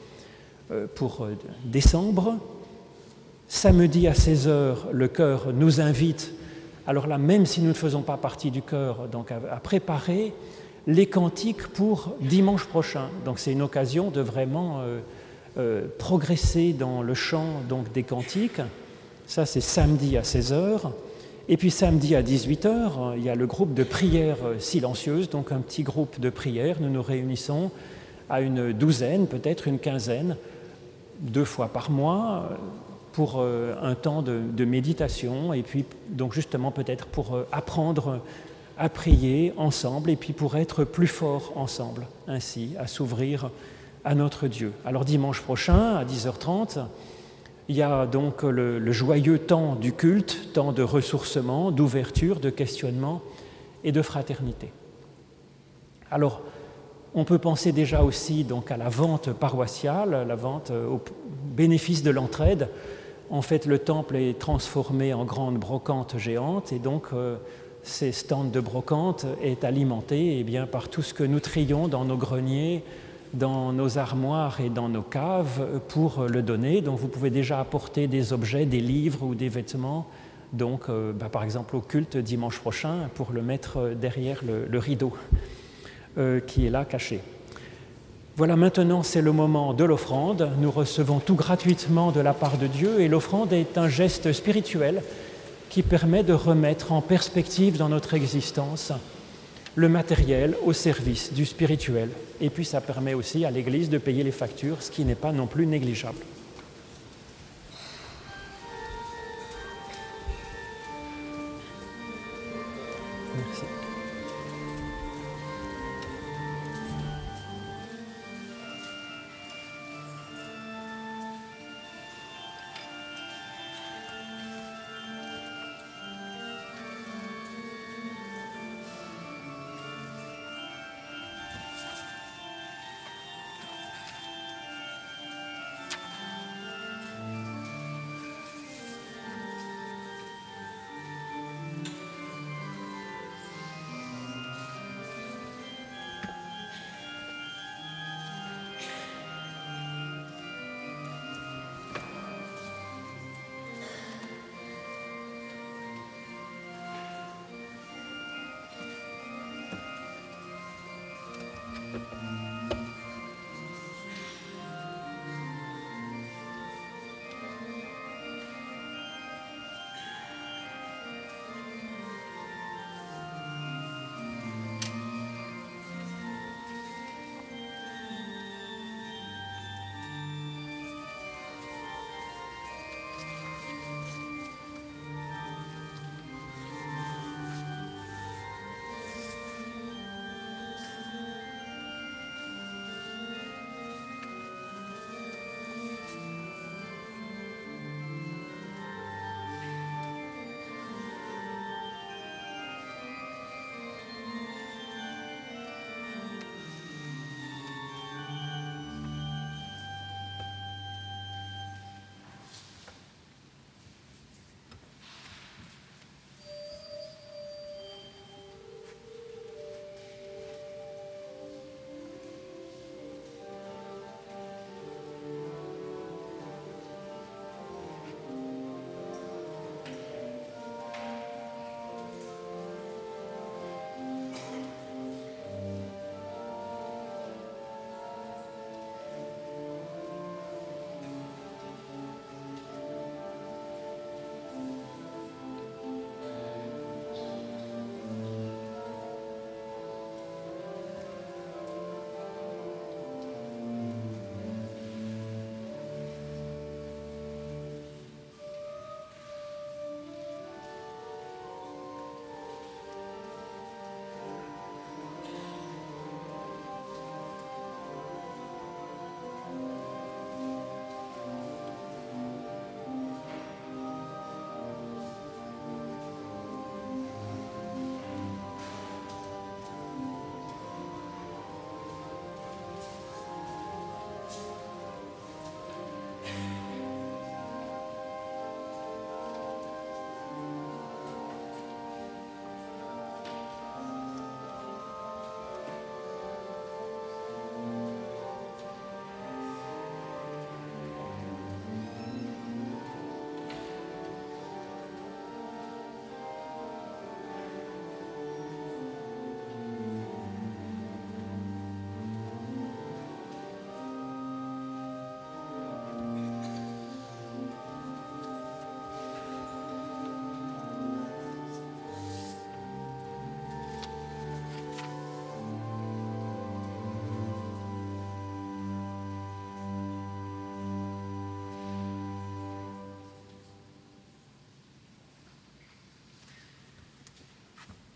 décembre. Samedi à 16h, le chœur nous invite, alors là, même si nous ne faisons pas partie du chœur, donc à préparer les cantiques pour dimanche prochain. Donc c'est une occasion de vraiment progresser dans le chant donc, des cantiques. Ça, c'est samedi à 16h. Et puis samedi à 18h, il y a le groupe de prière silencieuse, donc un petit groupe de prière. Nous nous réunissons à une douzaine, peut-être une quinzaine, 2 fois par mois, pour un temps de méditation, et puis donc justement peut-être pour apprendre à prier ensemble, et puis pour être plus forts ensemble, ainsi, à s'ouvrir à notre Dieu. Alors dimanche prochain, à 10h30, il y a donc le joyeux temps du culte, temps de ressourcement, d'ouverture, de questionnement et de fraternité. Alors, on peut penser déjà aussi donc, à la vente paroissiale, la vente au bénéfice de l'entraide. En fait, le temple est transformé en grande brocante géante et donc ces stands de brocante est alimenté eh bien, par tout ce que nous trions dans nos greniers, dans nos armoires et dans nos caves pour le donner. Donc vous pouvez déjà apporter des objets, des livres ou des vêtements, donc par exemple au culte dimanche prochain pour le mettre derrière le rideau qui est là caché. Voilà, maintenant c'est le moment de l'offrande. Nous recevons tout gratuitement de la part de Dieu et l'offrande est un geste spirituel qui permet de remettre en perspective dans notre existence le matériel au service du spirituel. Et puis ça permet aussi à l'Église de payer les factures, ce qui n'est pas non plus négligeable. Merci.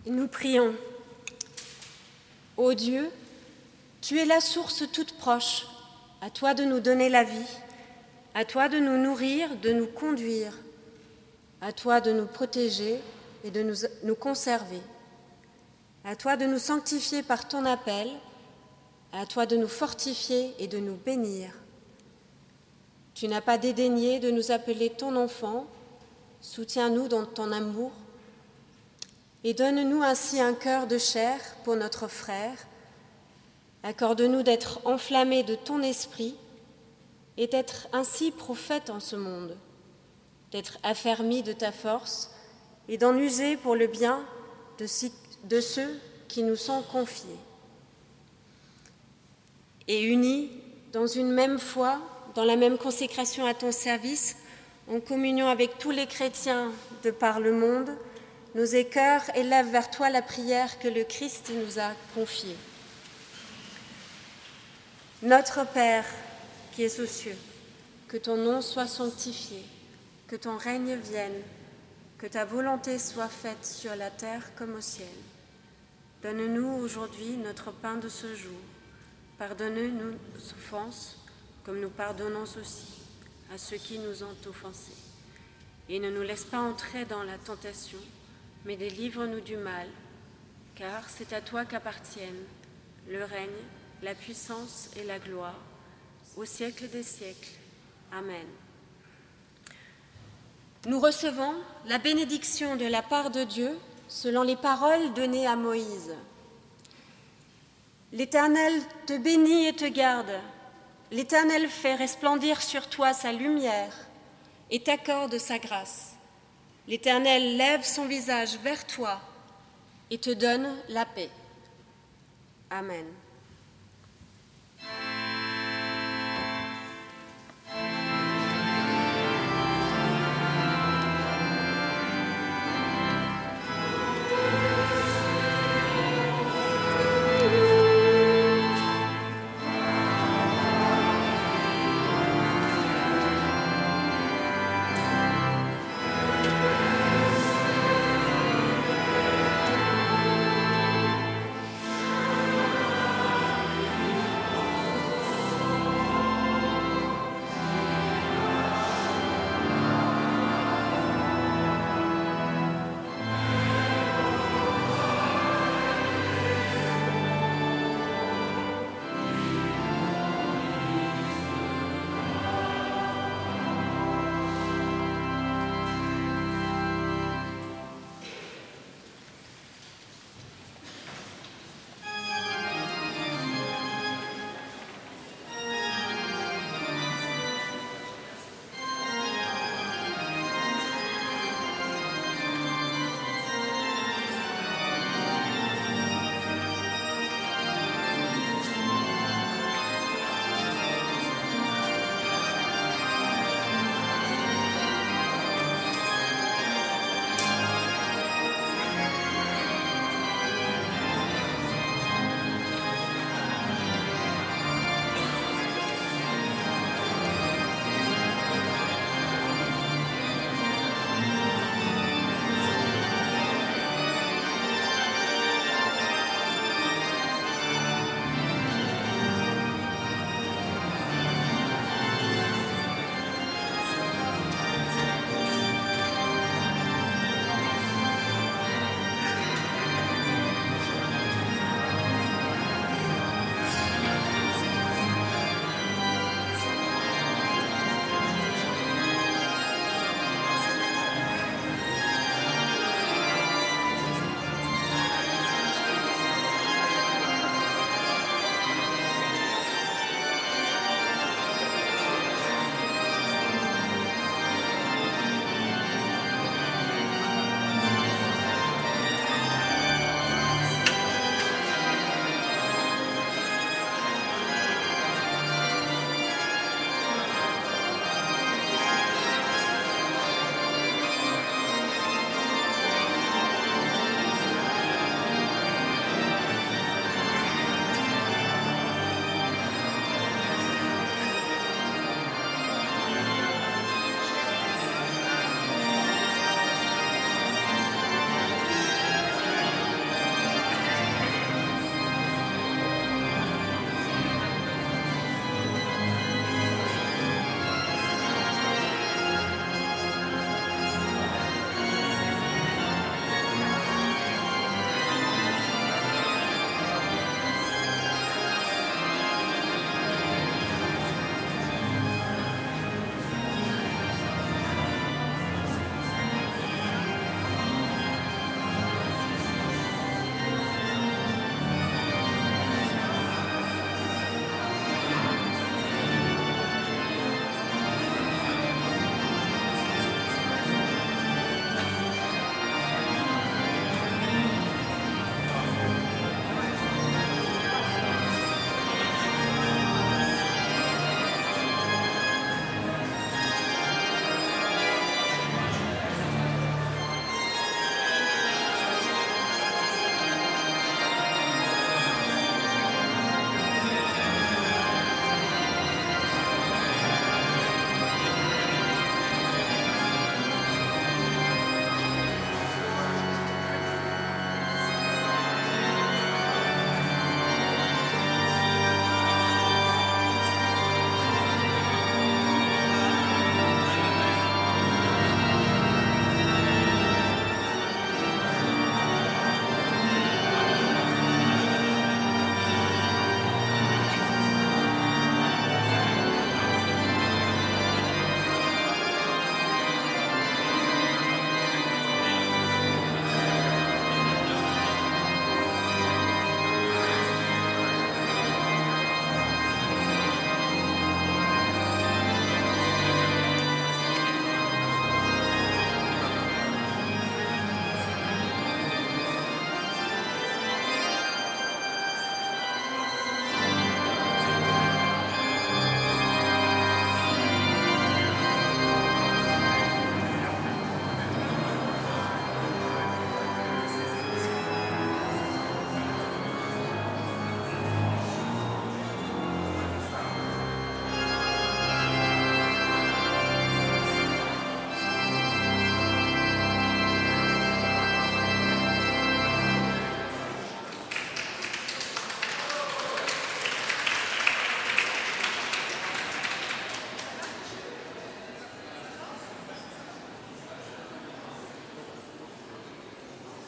Et nous prions. Ô Dieu, tu es la source toute proche. À toi de nous donner la vie, à toi de nous nourrir, de nous conduire, à toi de nous protéger et de nous conserver, à toi de nous sanctifier par ton appel, à toi de nous fortifier et de nous bénir. Tu n'as pas dédaigné de nous appeler ton enfant, soutiens-nous dans ton amour et donne-nous ainsi un cœur de chair pour notre frère. Accorde-nous d'être enflammés de ton esprit et d'être ainsi prophètes en ce monde, d'être affermis de ta force et d'en user pour le bien de ceux qui nous sont confiés. Et unis dans une même foi, dans la même consécration à ton service, en communion avec tous les chrétiens de par le monde, nos cœurs élèvent vers toi la prière que le Christ nous a confiée. Notre Père qui es aux cieux, que ton nom soit sanctifié, que ton règne vienne, que ta volonté soit faite sur la terre comme au ciel. Donne-nous aujourd'hui notre pain de ce jour. Pardonne-nous nos offenses, comme nous pardonnons aussi à ceux qui nous ont offensés. Et ne nous laisse pas entrer dans la tentation, mais délivre-nous du mal, car c'est à toi qu'appartiennent le règne, la puissance et la gloire, au siècle des siècles. Amen. Nous recevons la bénédiction de la part de Dieu selon les paroles données à Moïse. L'Éternel te bénit et te garde. L'Éternel fait resplendir sur toi sa lumière et t'accorde sa grâce. L'Éternel lève son visage vers toi et te donne la paix. Amen.